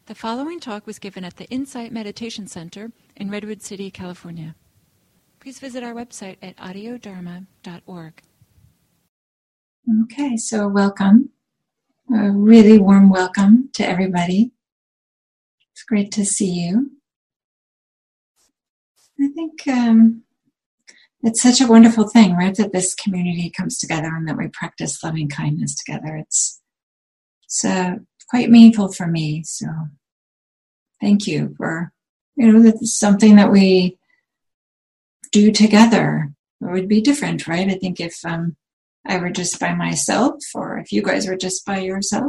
The following talk was given at the Insight Meditation Center in Redwood City, California. Please visit our website at audiodharma.org. Okay, so welcome. A really warm welcome to everybody. It's great to see you. I think it's such a wonderful thing, right, that this community comes together and that we practice loving kindness together. It's quite meaningful for me, so thank you for, that's something that we do together. It would be different, right? I think if I were just by myself, or if you guys were just by yourself.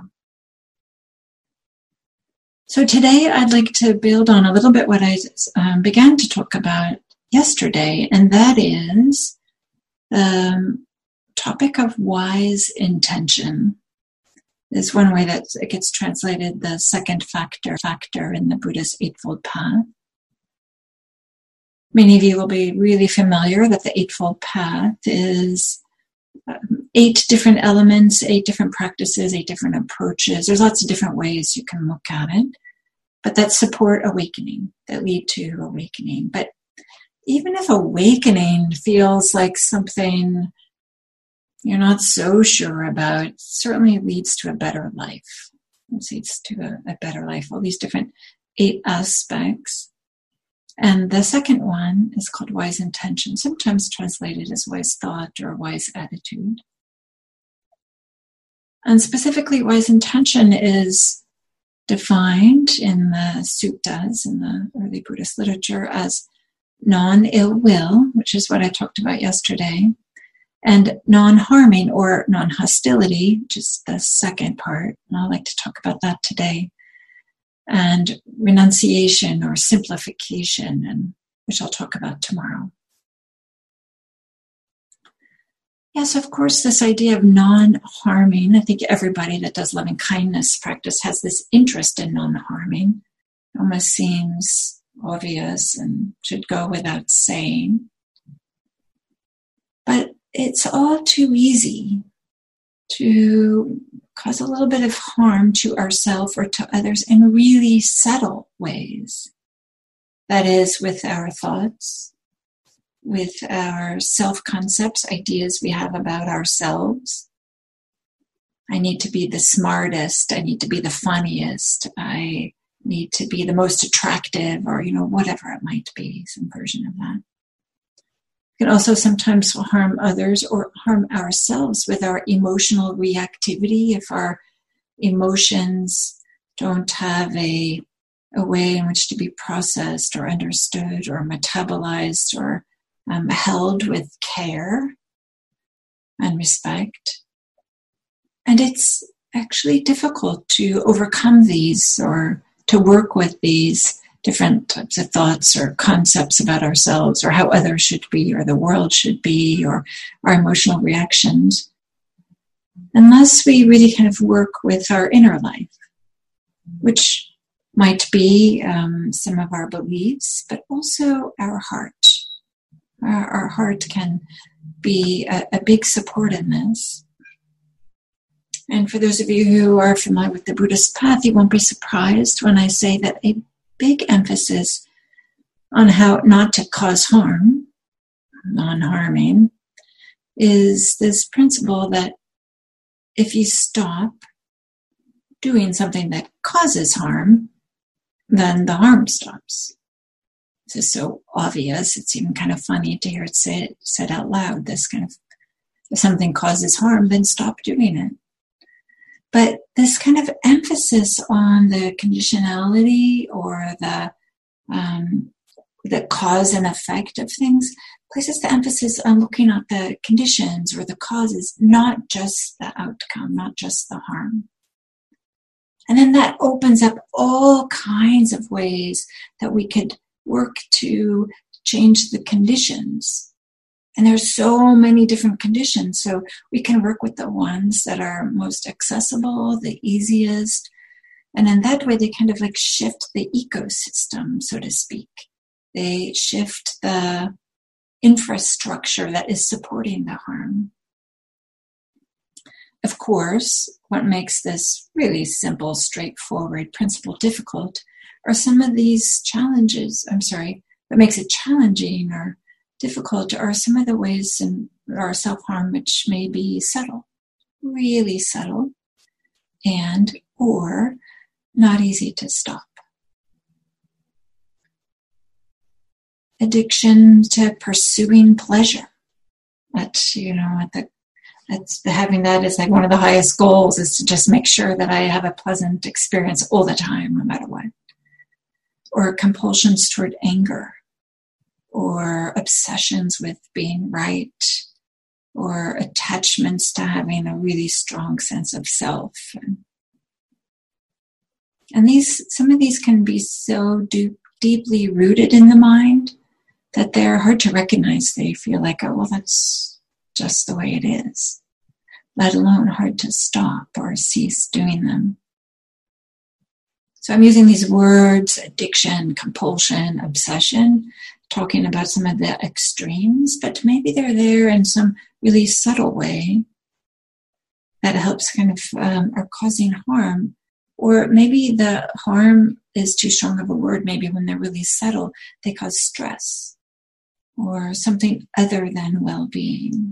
So today I'd like to build on a little bit what I began to talk about yesterday, and that is the topic of wise intention. Is one way that it gets translated the second factor in the Buddha's Eightfold Path. Many of you will be really familiar that the Eightfold Path is 8 different elements, 8 different practices, 8 different approaches. There's lots of different ways you can look at it, but that support awakening, that lead to awakening. But even if awakening feels like something you're not so sure about, it certainly leads to a better life. It leads to a better life, all these different 8 aspects. And the second one is called wise intention, sometimes translated as wise thought or wise attitude. And specifically, wise intention is defined in the suttas, in the early Buddhist literature, as non-ill will, which is what I talked about yesterday, and non-harming or non-hostility, which is the second part, and I'd like to talk about that today, and renunciation or simplification, and which I'll talk about tomorrow. Yes, of course, this idea of non-harming, I think everybody that does loving kindness practice has this interest in non-harming. It almost seems obvious and should go without saying. But it's all too easy to cause a little bit of harm to ourselves or to others in really subtle ways. That is, with our thoughts, with our self-concepts, ideas we have about ourselves. I need to be the smartest. I need to be the funniest. I need to be the most attractive, or, whatever it might be, some version of that. It can also sometimes harm others or harm ourselves with our emotional reactivity. If our emotions don't have a way in which to be processed or understood or metabolized or held with care and respect. And it's actually difficult to overcome these or to work with these different types of thoughts or concepts about ourselves or how others should be or the world should be or our emotional reactions, unless we really kind of work with our inner life, which might be some of our beliefs, but also our heart. Our heart can be a big support in this. And for those of you who are familiar with the Buddhist path, you won't be surprised when I say that a big emphasis on how not to cause harm, non-harming, is this principle that if you stop doing something that causes harm, then the harm stops. This is so obvious, it's even kind of funny to hear it said out loud, this kind of, if something causes harm, then stop doing it. But this kind of emphasis on the conditionality or the cause and effect of things places the emphasis on looking at the conditions or the causes, not just the outcome, not just the harm. And then that opens up all kinds of ways that we could work to change the conditions. And there's so many different conditions, so we can work with the ones that are most accessible, the easiest. And in that way, they kind of like shift the ecosystem, so to speak. They shift the infrastructure that is supporting the harm. Of course, what makes this really simple, straightforward principle difficult are some of these what makes it challenging or difficult are some of the ways in our self-harm which may be subtle, really subtle, and or not easy to stop. Addiction to pursuing pleasure. Having that as like one of the highest goals is to just make sure that I have a pleasant experience all the time, no matter what. Or compulsions toward anger, or obsessions with being right, or attachments to having a really strong sense of self. And some of these can be so deeply rooted in the mind that they're hard to recognize. They feel like, oh, well, that's just the way it is, let alone hard to stop or cease doing them. So I'm using these words, addiction, compulsion, obsession, talking about some of the extremes, but maybe they're there in some really subtle way that helps kind of are causing harm. Or maybe the harm is too strong of a word. Maybe when they're really subtle, they cause stress or something other than well-being.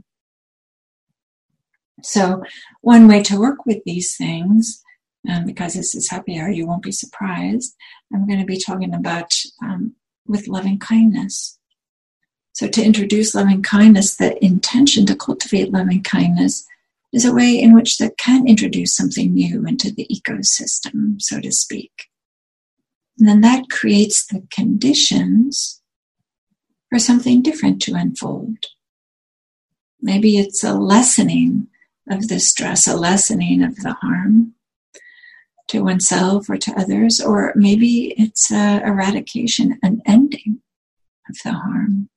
So one way to work with these things, because this is Happy Hour, you won't be surprised, I'm going to be talking about with loving kindness. So to introduce loving kindness, the intention to cultivate loving kindness is a way in which that can introduce something new into the ecosystem, so to speak. And then that creates the conditions for something different to unfold. Maybe it's a lessening of the stress, a lessening of the harm to oneself or to others, or maybe it's a eradication, an ending of the harm.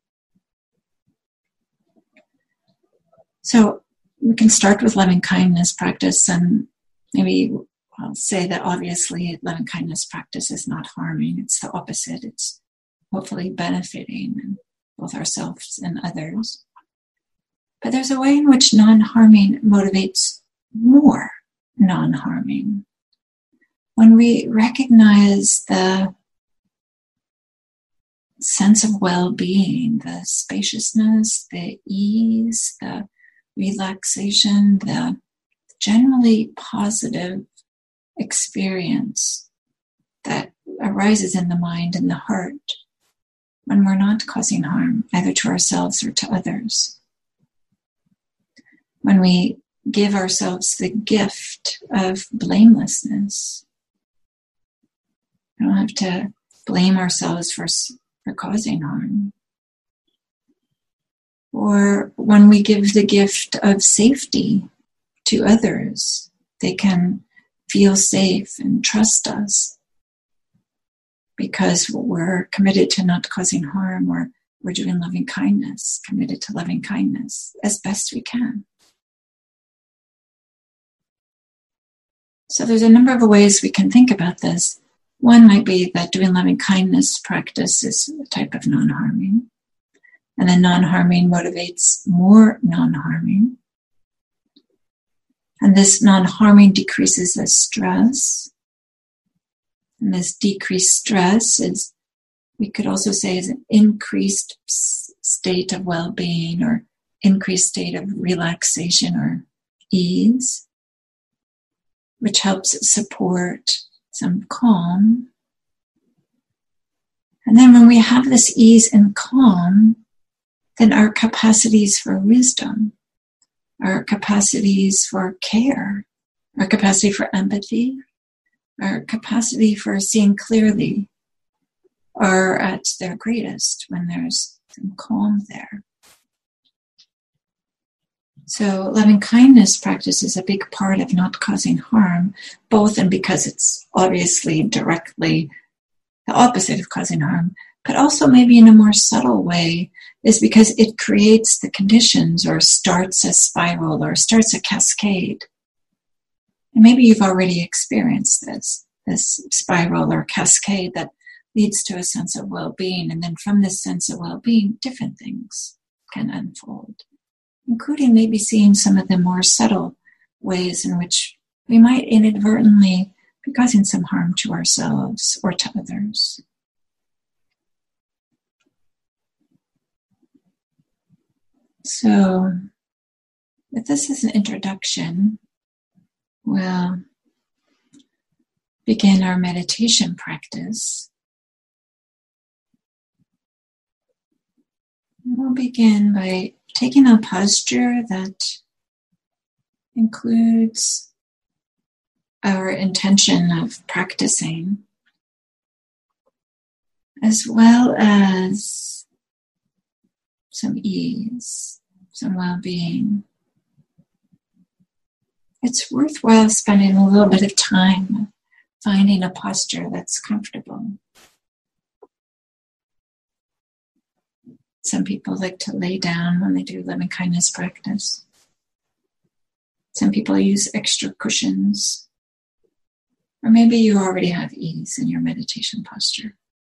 So we can start with loving kindness practice, and maybe I'll say that obviously loving kindness practice is not harming. It's the opposite. It's hopefully benefiting both ourselves and others. But there's a way in which non-harming motivates more non-harming. When we recognize the sense of well-being, the spaciousness, the ease, the relaxation, the generally positive experience that arises in the mind and the heart when we're not causing harm, either to ourselves or to others. When we give ourselves the gift of blamelessness, we don't have to blame ourselves for causing harm. Or when we give the gift of safety to others, they can feel safe and trust us because we're committed to not causing harm, or we're doing loving kindness, committed to loving kindness as best we can. So there's a number of ways we can think about this. One might be that doing loving kindness practice is a type of non-harming. And then non-harming motivates more non-harming. And this non-harming decreases the stress. And this decreased stress is, we could also say, is an increased state of well-being or increased state of relaxation or ease, which helps support some calm. And then when we have this ease and calm, then our capacities for wisdom, our capacities for care, our capacity for empathy, our capacity for seeing clearly are at their greatest when there's some calm there. So loving kindness practice is a big part of not causing harm, both and because it's obviously directly the opposite of causing harm, but also maybe in a more subtle way is because it creates the conditions or starts a spiral or starts a cascade. And maybe you've already experienced this spiral or cascade that leads to a sense of well-being. And then from this sense of well-being, different things can unfold, including maybe seeing some of the more subtle ways in which we might inadvertently be causing some harm to ourselves or to others. So, if this is an introduction, we'll begin our meditation practice. We'll begin by taking a posture that includes our intention of practicing, as well as some ease, some well-being. It's worthwhile spending a little bit of time finding a posture that's comfortable. Some people like to lay down when they do loving kindness practice. Some people use extra cushions. Or maybe you already have ease in your meditation posture.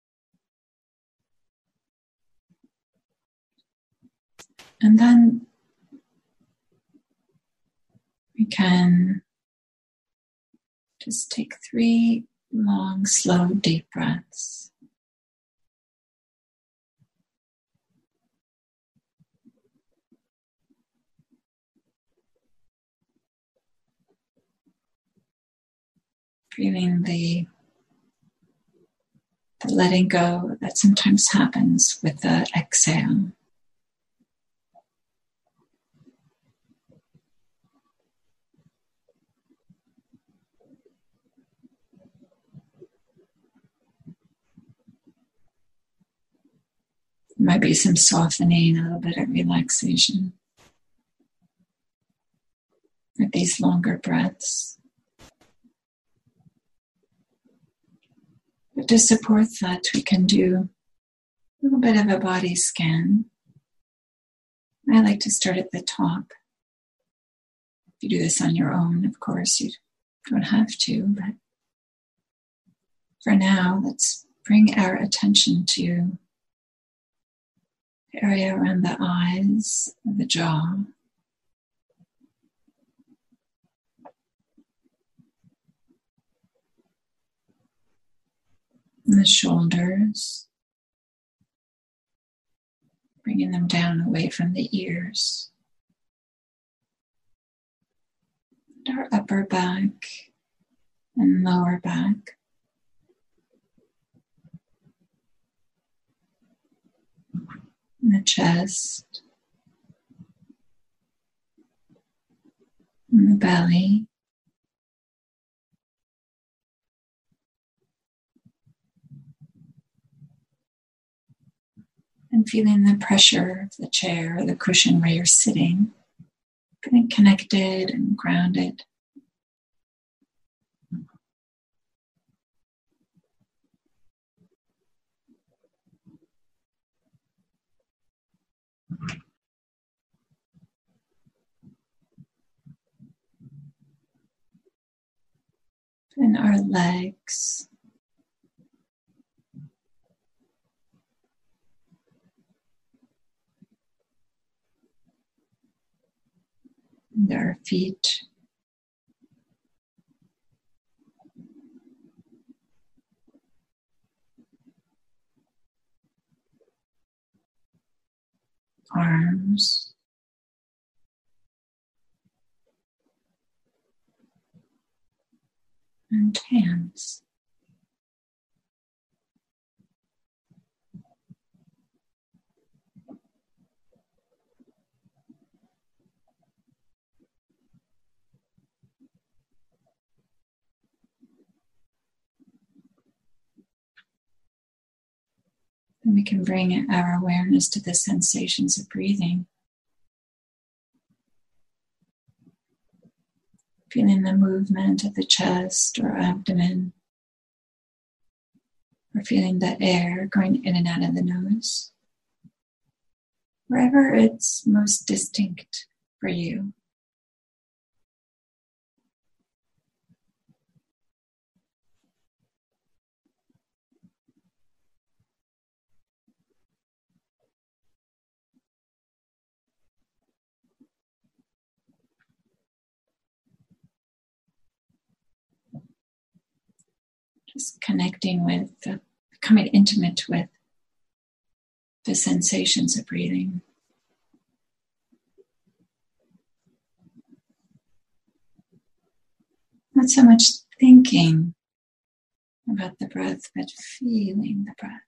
And then we can just take 3 long, slow, deep breaths. Feeling the letting go that sometimes happens with the exhale. There might be some softening, a little bit of relaxation with these longer breaths. But to support that, we can do a little bit of a body scan. I like to start at the top. If you do this on your own, of course, you don't have to, but for now, let's bring our attention to the area around the eyes, the jaw, and the shoulders, bringing them down away from the ears, and our upper back and lower back, and the chest, and the belly, and feeling the pressure of the chair or the cushion where you're sitting, feeling connected and grounded. And our legs, and our feet, arms, and hands. And we can bring our awareness to the sensations of breathing. Feeling the movement of the chest or abdomen, or feeling the air going in and out of the nose, wherever it's most distinct for you. connecting with, becoming intimate with the sensations of breathing. Not so much thinking about the breath, but feeling the breath.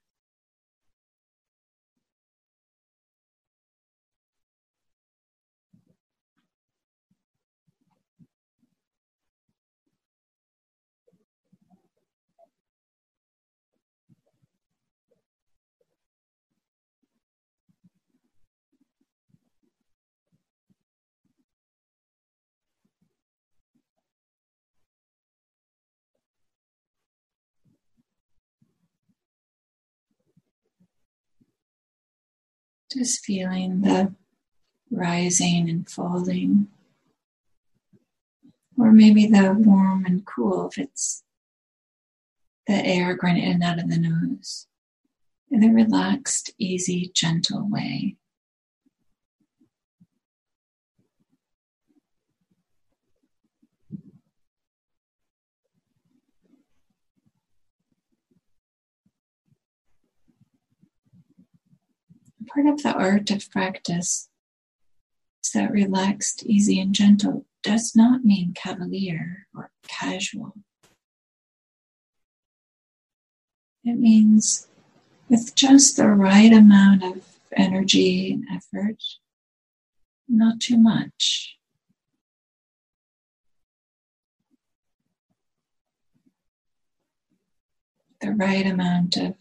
Just feeling the rising and falling, or maybe the warm and cool if it's the air going in and out of the nose, in a relaxed, easy, gentle way. Part of the art of practice is that relaxed, easy, and gentle does not mean cavalier or casual. It means with just the right amount of energy and effort, not too much. The right amount of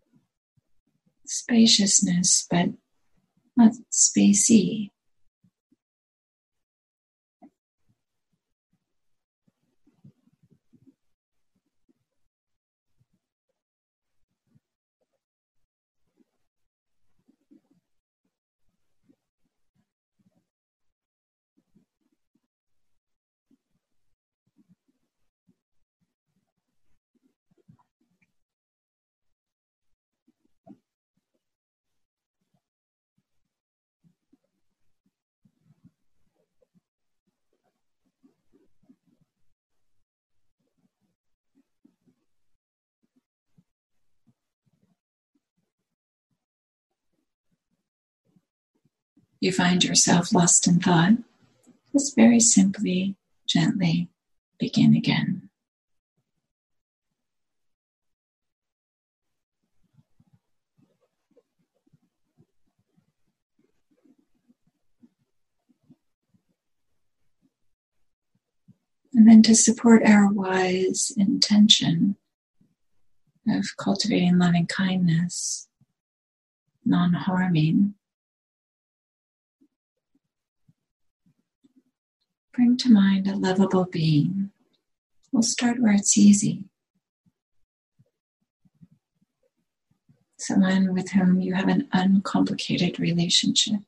spaciousness, but not spacey. You find yourself lost in thought, just very simply, gently begin again. And then to support our wise intention of cultivating loving kindness, non-harming, bring to mind a lovable being. We'll start where it's easy. Someone with whom you have an uncomplicated relationship.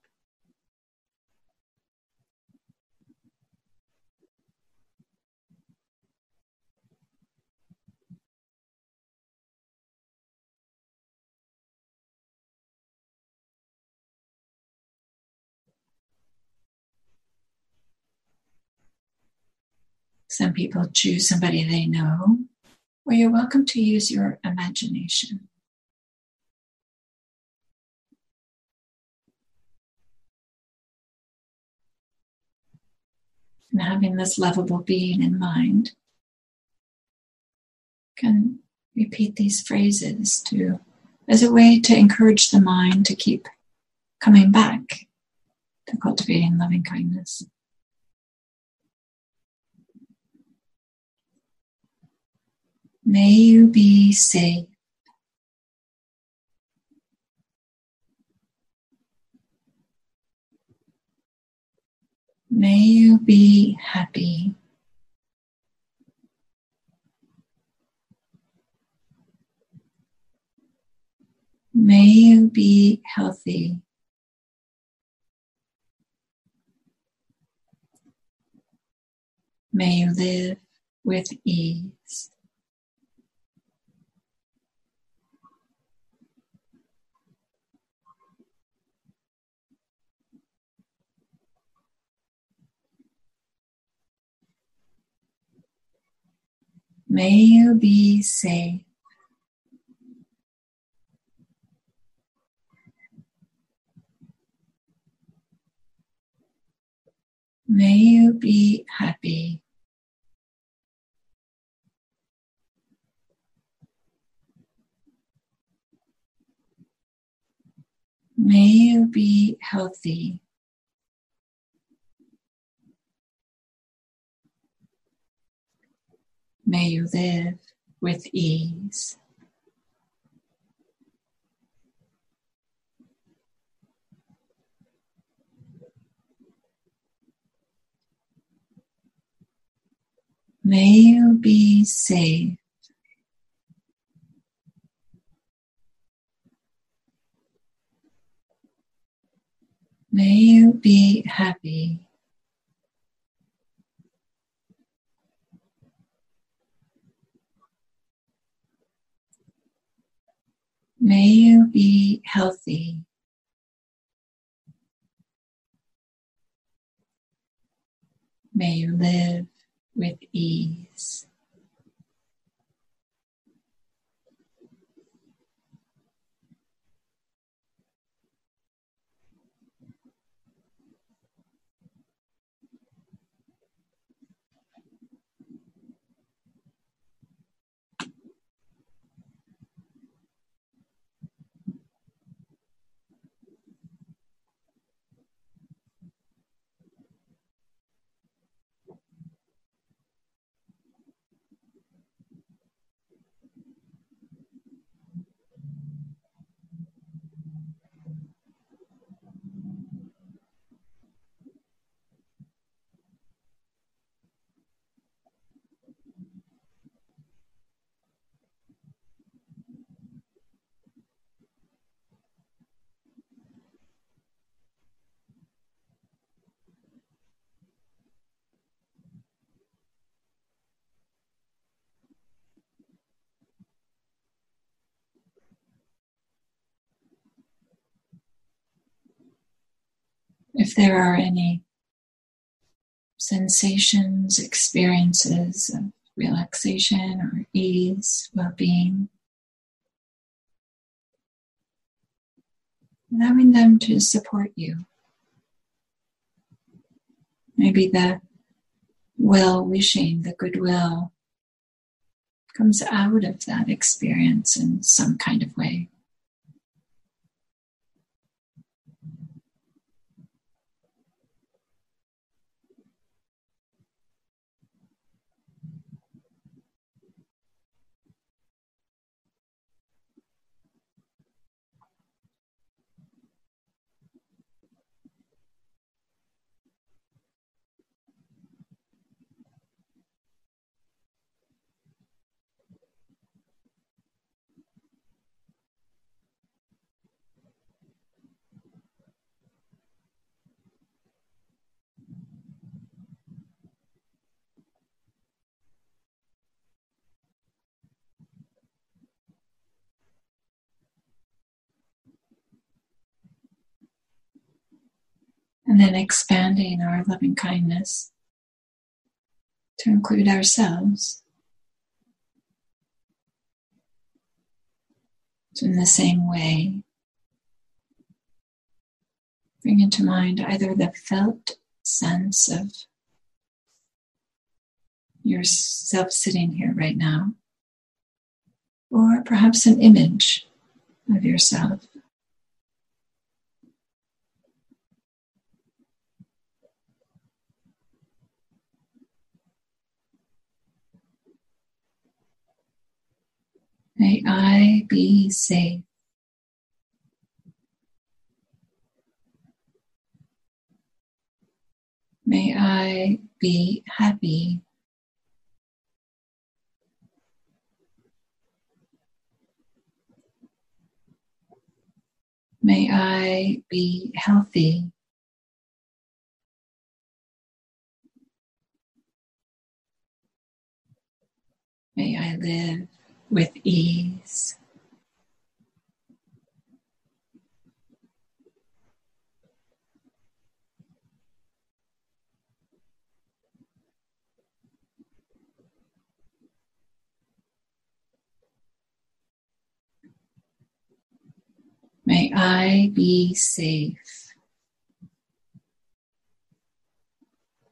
Some people choose somebody they know, or you're welcome to use your imagination. And having this lovable being in mind, can repeat these phrases as a way to encourage the mind to keep coming back to cultivating loving kindness. May you be safe. May you be happy. May you be healthy. May you live with ease. May you be safe. May you be happy. May you be healthy. May you live with ease. May you be safe. May you be happy. May you be healthy. May you live with ease. If there are any sensations, experiences of relaxation or ease, well-being, allowing them to support you. Maybe the well-wishing, the goodwill comes out of that experience in some kind of way. And then expanding our loving kindness to include ourselves. So in the same way, bring into mind either the felt sense of yourself sitting here right now, or perhaps an image of yourself. May I be safe. May I be happy. May I be healthy. May I live with ease. May I be safe.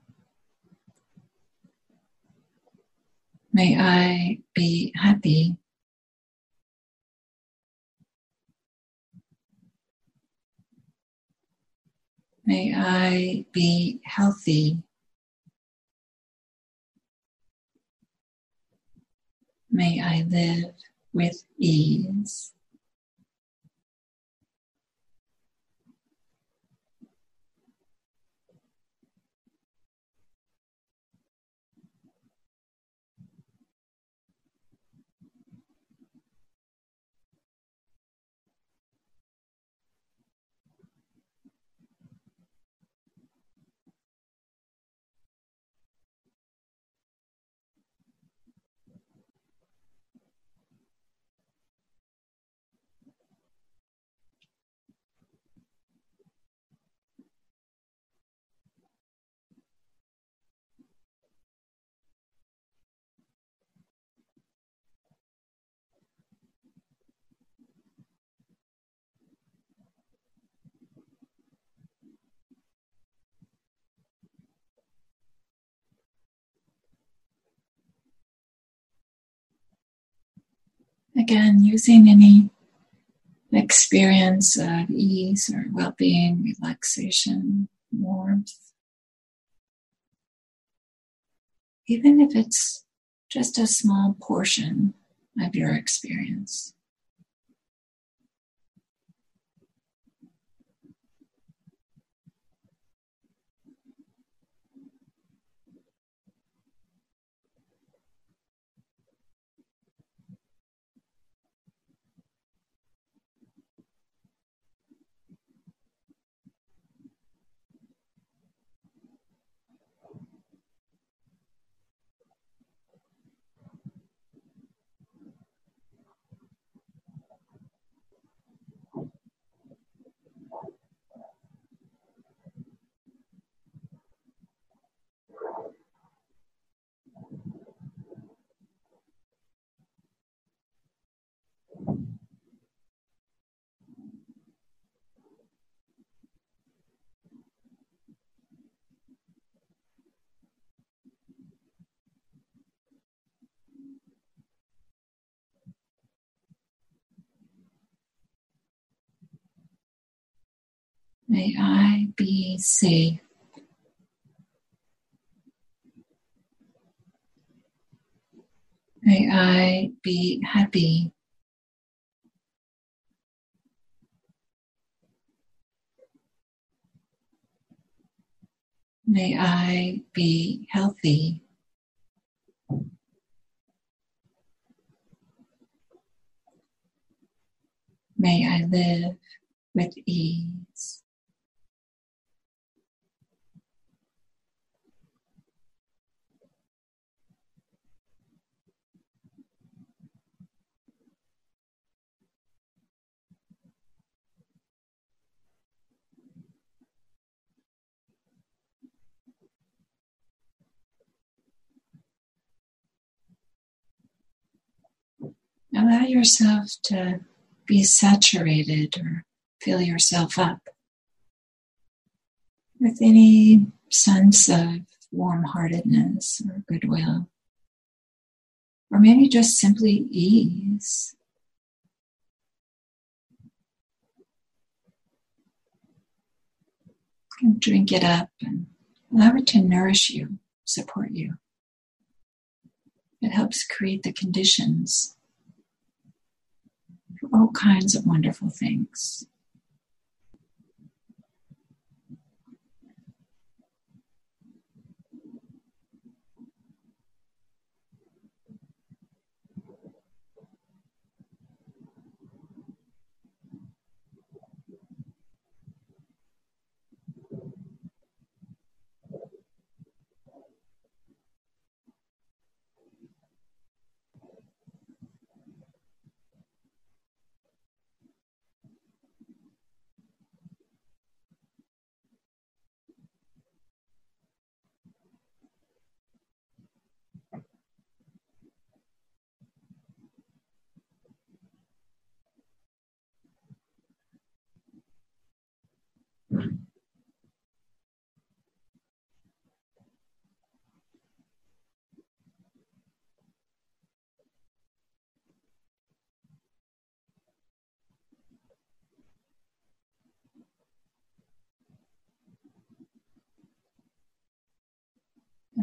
May I be happy. May I be healthy. May I live with ease. Again, using any experience of ease or well-being, relaxation, warmth, even if it's just a small portion of your experience. May I be safe. May I be happy. May I be healthy. May I live with ease. Allow yourself to be saturated or fill yourself up with any sense of warm-heartedness or goodwill, or maybe just simply ease. You can drink it up and allow it to nourish you, support you. It helps create the conditions for all kinds of wonderful things.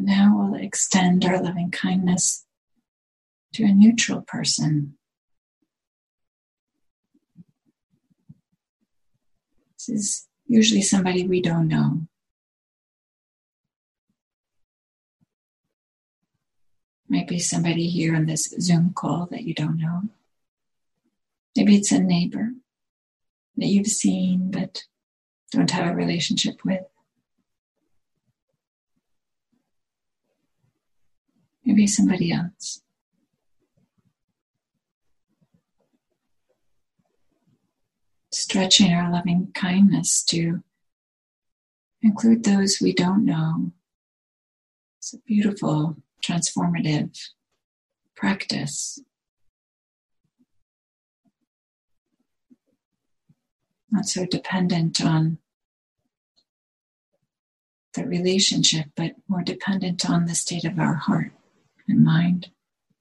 Now we'll extend our loving kindness to a neutral person. This is usually somebody we don't know. Maybe somebody here on this Zoom call that you don't know. Maybe it's a neighbor that you've seen but don't have a relationship with. Maybe somebody else. Stretching our loving kindness to include those we don't know. It's a beautiful, transformative practice. Not so dependent on the relationship, but more dependent on the state of our heart and mind.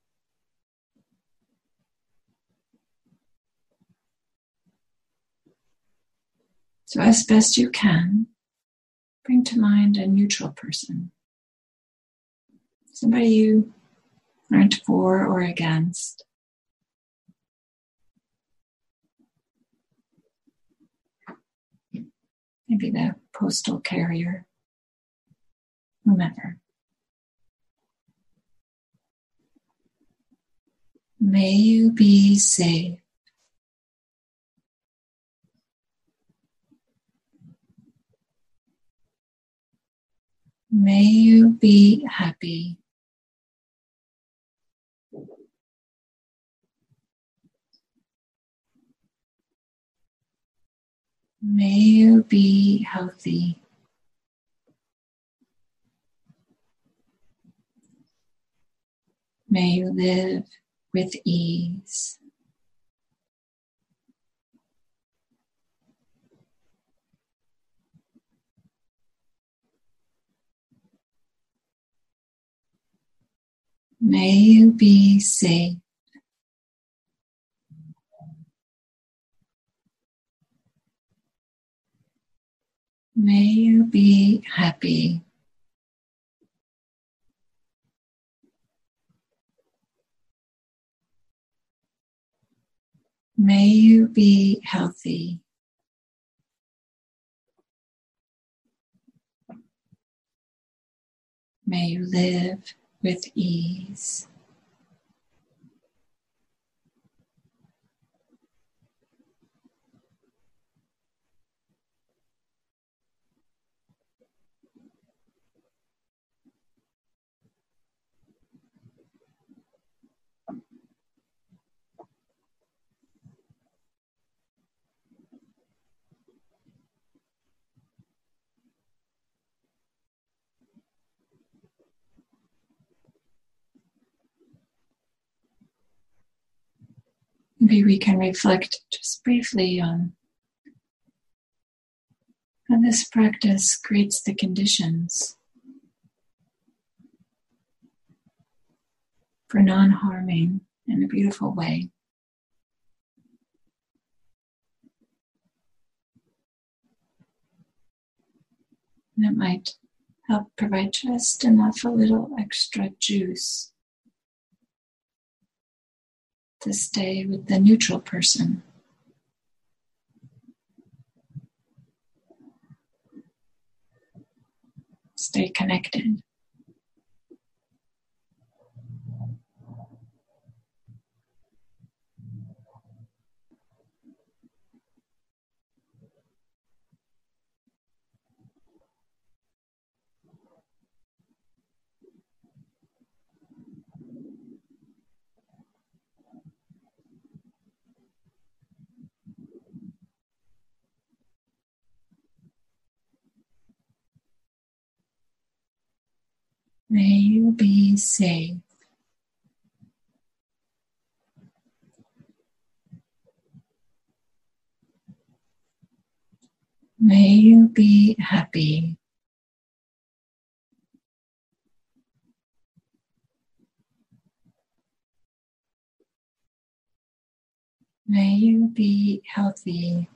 So as best you can, bring to mind a neutral person. Somebody you aren't for or against. Maybe the postal carrier, whomever. May you be safe. May you be happy. May you be healthy. May you live with ease. May you be safe. May you be happy. May you be healthy. May you live with ease. Maybe we can reflect just briefly on how this practice creates the conditions for non-harming in a beautiful way. And it might help provide just enough, a little extra juice to stay with the neutral person. Stay connected. May you be safe. May you be happy. May you be healthy.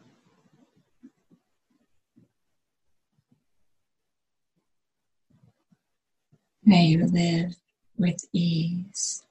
May you live with ease.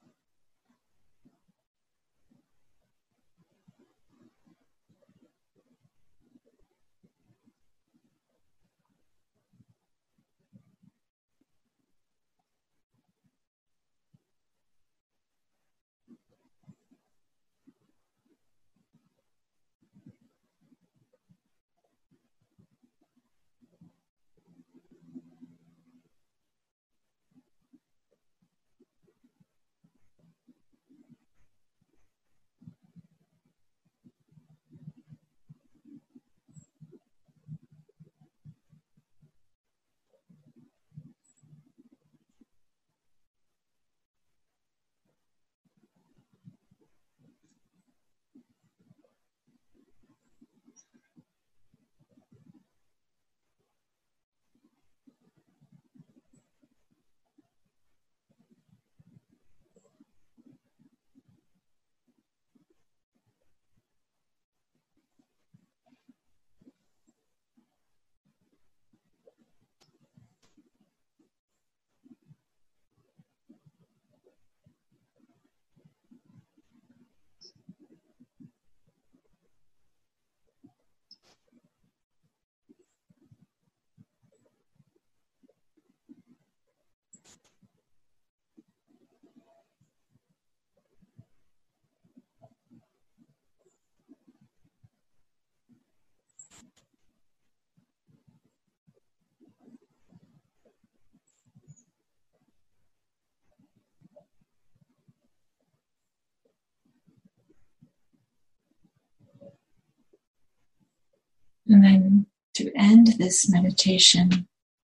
And then to end this meditation,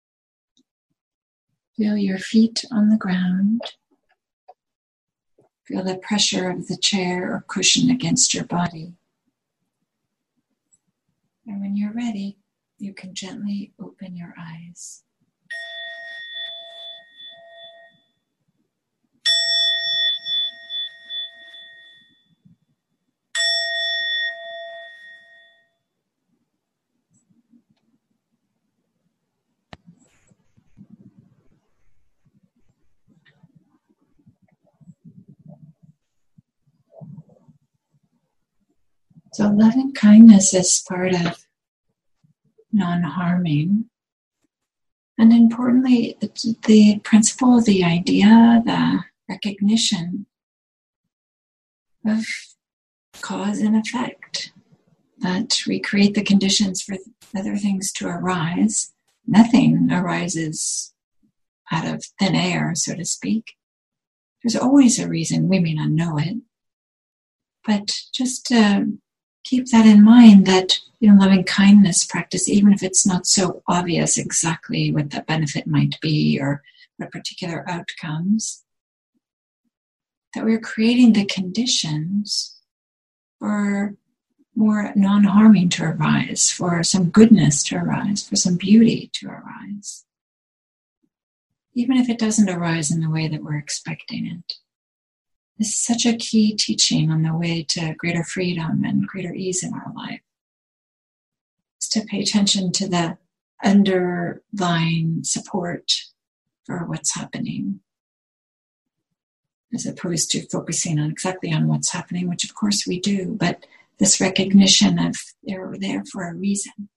feel your feet on the ground. Feel the pressure of the chair or cushion against your body. And when you're ready, you can gently open your eyes. So loving kindness is part of non-harming. And importantly, the principle, the idea, the recognition of cause and effect, that we create the conditions for other things to arise. Nothing arises out of thin air, so to speak. There's always a reason. We may not know it. But just keep that in mind, that loving kindness practice, even if it's not so obvious exactly what the benefit might be or what particular outcomes, that we're creating the conditions for more non-harming to arise, for some goodness to arise, for some beauty to arise, even if it doesn't arise in the way that we're expecting it. This is such a key teaching on the way to greater freedom and greater ease in our life. Is to pay attention to the underlying support for what's happening, as opposed to focusing on exactly on what's happening, which of course we do, but this recognition of they're there for a reason.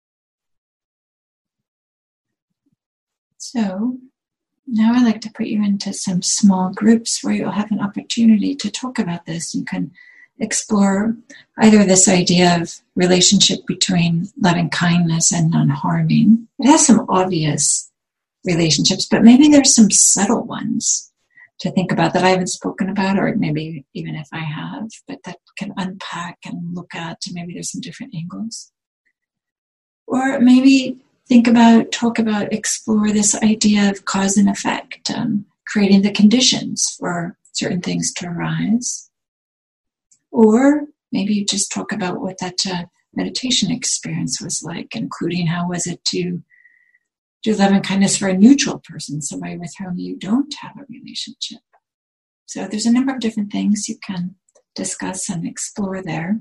So now I'd like to put you into some small groups where you'll have an opportunity to talk about this. You can explore either this idea of relationship between loving kindness and non-harming. It has some obvious relationships, but maybe there's some subtle ones to think about that I haven't spoken about, or maybe even if I have, but that can unpack and look at, maybe there's some different angles. Or maybe talk about, explore this idea of cause and effect, creating the conditions for certain things to arise. Or maybe you just talk about what that meditation experience was like, including how was it to do love and kindness for a neutral person, somebody with whom you don't have a relationship. So there's a number of different things you can discuss and explore there.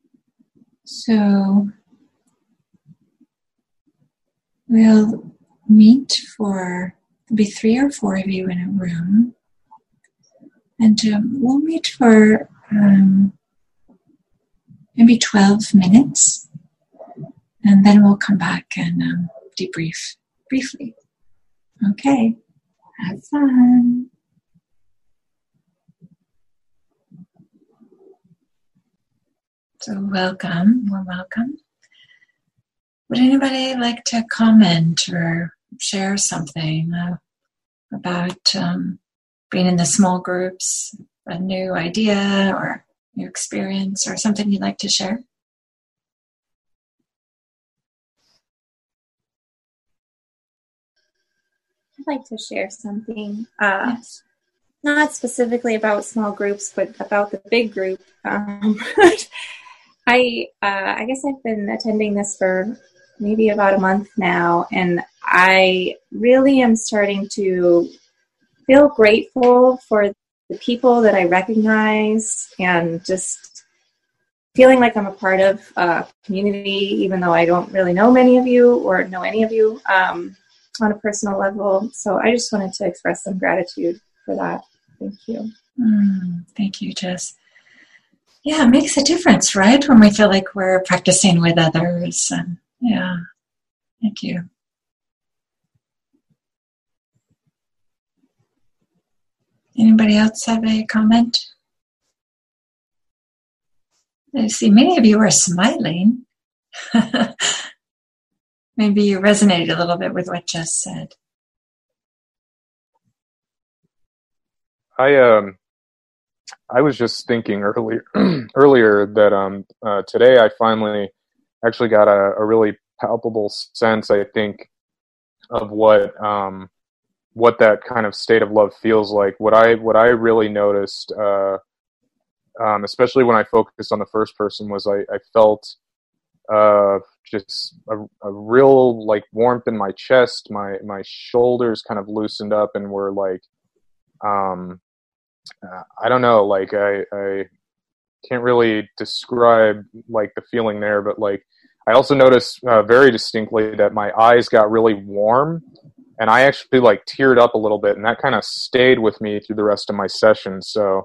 So we'll meet for, there'll be 3 or 4 of you in a room. And we'll meet for maybe 12 minutes. And then we'll come back and debrief briefly. Okay, have fun. So welcome, warm welcome. Would anybody like to comment or share something about being in the small groups, a new idea or new experience or something you'd like to share? I'd like to share something. Yes. Not specifically about small groups, but about the big group. I guess I've been attending this for maybe about a month now, and I really am starting to feel grateful for the people that I recognize and just feeling like I'm a part of a community, even though I don't really know many of you or know any of you on a personal level. So I just wanted to express some gratitude for that. Thank you. Thank you, Jess. Yeah, it makes a difference, right? When we feel like we're practicing with others. And yeah, thank you. Anybody else have a comment? I see many of you are smiling. Maybe you resonated a little bit with what Jess said. I was just thinking earlier that today I finally actually got a really palpable sense, I think, of what that kind of state of love feels like. What I really noticed, especially when I focused on the first person, was I felt just a real like warmth in my chest. My shoulders kind of loosened up and were like, I don't know, like I can't really describe like the feeling there, but like I also noticed very distinctly that my eyes got really warm, and I actually like teared up a little bit, and that kind of stayed with me through the rest of my session. So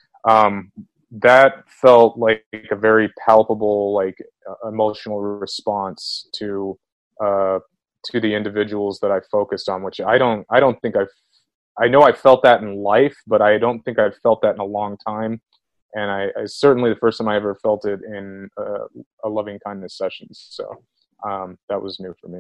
that felt like a very palpable like emotional response to the individuals that I focused on, which I don't think I know I felt that in life, but I don't think I've felt that in a long time. And I certainly the first time I ever felt it in a loving kindness session. So that was new for me.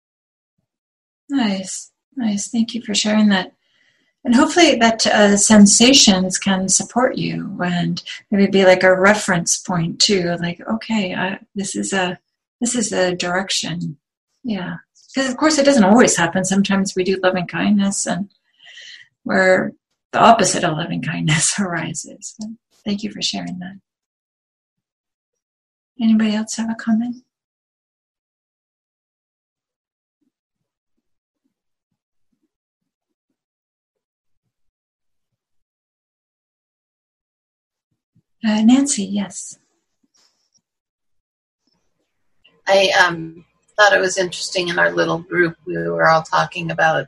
Nice. Thank you for sharing that. And hopefully that sensations can support you and maybe be like a reference point too. Like, okay, this is a direction. Yeah. Because of course it doesn't always happen. Sometimes we do loving kindness and where the opposite of loving kindness arises. So thank you for sharing that. Anybody else have a comment? Nancy, yes. I thought it was interesting in our little group. We were all talking about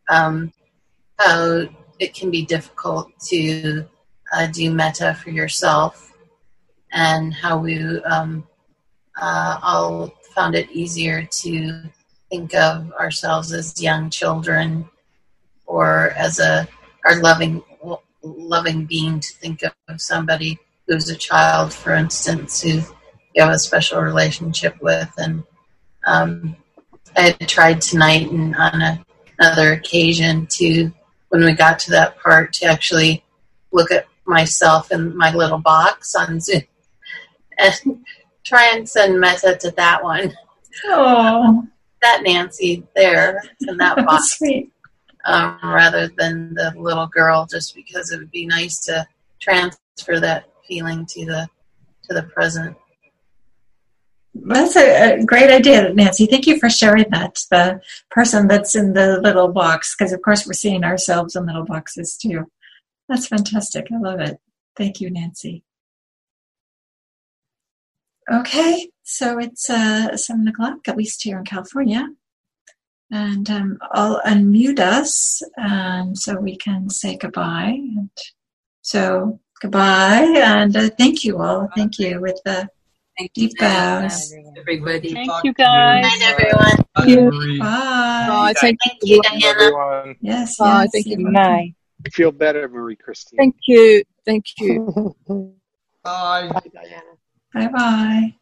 how it can be difficult to do metta for yourself, and how we all found it easier to think of ourselves as young children, or as our loving being, to think of somebody who's a child, for instance, who you have a special relationship with. And I had tried tonight and on another occasion to, when we got to that part, to actually look at myself in my little box on Zoom and try and send metta to that one. Oh, that Nancy there in that box. Sweet. Rather than the little girl, just because it would be nice to transfer that feeling to the present. That's a great idea, Nancy. Thank you for sharing that. The person that's in the little box, because of course we're seeing ourselves in little boxes too. That's fantastic. I love it. Thank you, Nancy. Okay, so it's 7 o'clock, at least here in California. And I'll unmute us so we can say goodbye. And so goodbye, and thank you all. Thank you with the deep bows. Everybody. Thank you, guys. Good night, everyone. Thank you. Bye. Bye. Thank Thank you. you, Diana. Everyone. Yes, Bye. yes. Thank you. You're Night. Feel better, Marie Christine. Thank you. Thank you. Bye. Bye, Diana. Bye-bye.